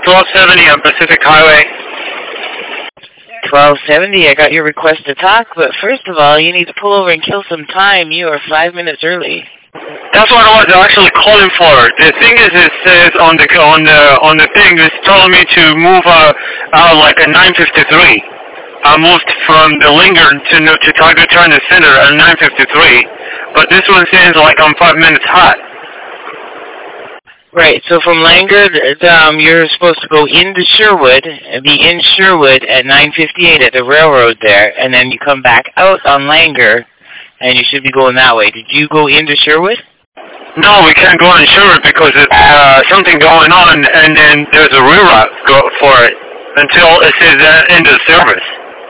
1270 on Pacific Highway. 1270, I got your request to talk, but first of all, you need to pull over and kill some time. You are 5 minutes early. That's what I was actually calling for. The thing is, it says on the thing, it's telling me to move out like a 9:53. I moved from the Linger to Tiger Transit Center at 9:53, but this one says like I'm 5 minutes hot. Right, so from Langer, you're supposed to go into Sherwood, be in Sherwood at 9:58 at the railroad there, and then you come back out on Langer, and you should be going that way. Did you go into Sherwood? No, we can't go in Sherwood because it's something going on, and then there's a reroute for it until it says end of service.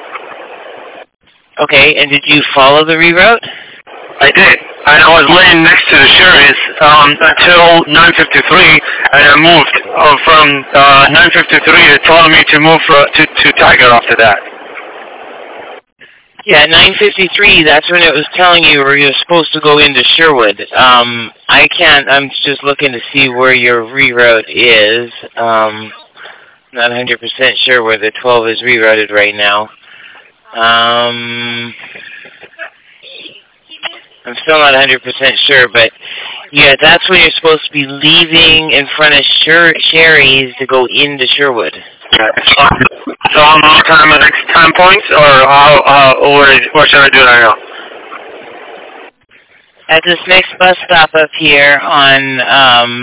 Okay, and did you follow the reroute? I did, and I was laying next to the Sherry's until 9:53, and I moved from 9:53. It told me to move to Tiger after that. Yeah, 9:53. That's when it was telling you where you're supposed to go into Sherwood. I can't. I'm just looking to see where your reroute is. Not 100% sure where the 12 is rerouted right now. I'm still not 100% sure, but yeah, that's when you're supposed to be leaving in front of Sherry's to go into Sherwood. So I'm on time at next time points, or should I do that now? At this next bus stop up here on